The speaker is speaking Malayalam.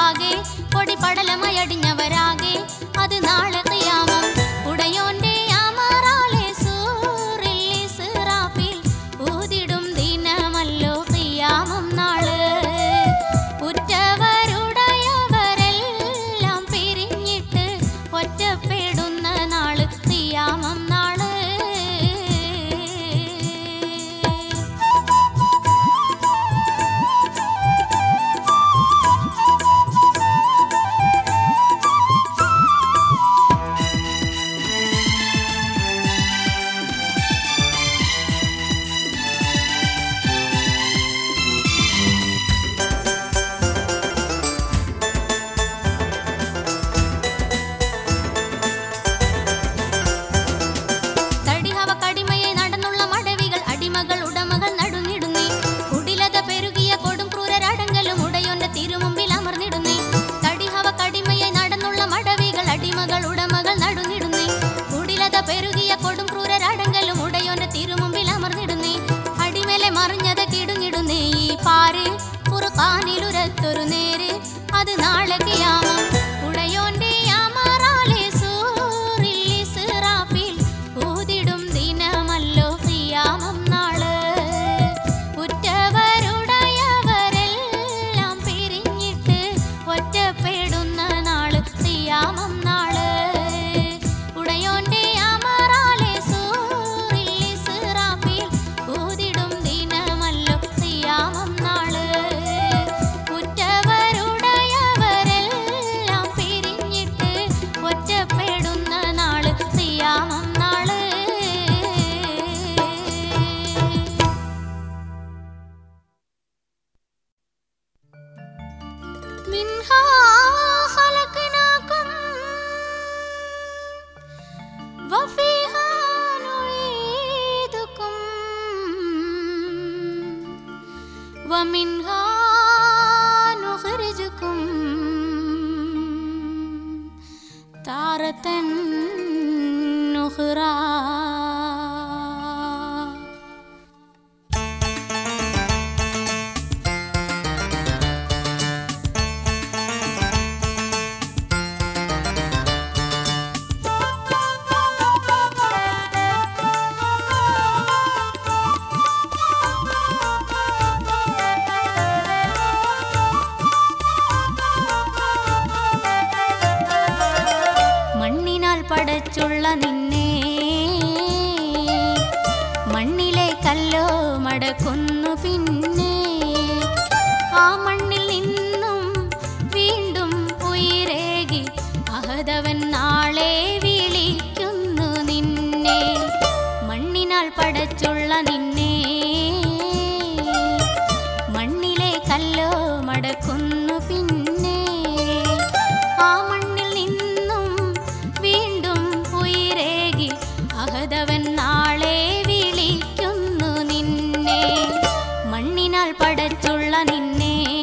മണ്ണാകെ പൊടിപടലമയടിഞ്ഞവരാകെ അത് നാളെ ഖിയാമം ഉടയോന്റെ അമറാലെ സൂറിൽ ഇസ്റാഫീൽ ഊതിടും ദിനമല്ലോ ഖിയാമം നാള് ഉറ്റവരുടയവരെല്ലാം പിരിഞ്ഞിട്ട് ഒറ്റപ്പെടുന്ന നാള് ഖിയാമം നാള് പെരുകിയ കൊടും ക്രൂരരടങ്കലും ഉടയോന്റെ തിരുമുമ്പിൽ അമർന്നിടുന്നേ അടിമേലെ മറിഞ്ഞത് കിടുങ്ങിടുന്നേ ഈ പാര് ഖുർആനിലുരത്തൊരു നേര് അത് നാളെ ഖിയാമം ഉടയോന്റെ അമറാലെ സൂറിൽ ഇസ്റാഫീൽ ഊതിടും ദിനമല്ലോ ഖിയാമം നാള് ഉറ്റവരുടയവരെല്ലാം പിരിഞ്ഞിട്ട് ഒറ്റപ്പെടുന്ന നാള് ഖിയാമം നാള് منها خلقناكم وفيها نعيدكم ومنها نخرجكم تارة أخرى പടച്ചുള്ള നിന്നെ മണ്ണിലെ കല്ലോ മടക്കുന്നു പിന്നെ ആ മണ്ണിൽ നിന്നും വീണ്ടും ഉയരേകി അഹദവൻ നാളെ വിളിക്കുന്നു നിന്നെ മണ്ണിനാൽ പടച്ചുള്ള നിന്നെ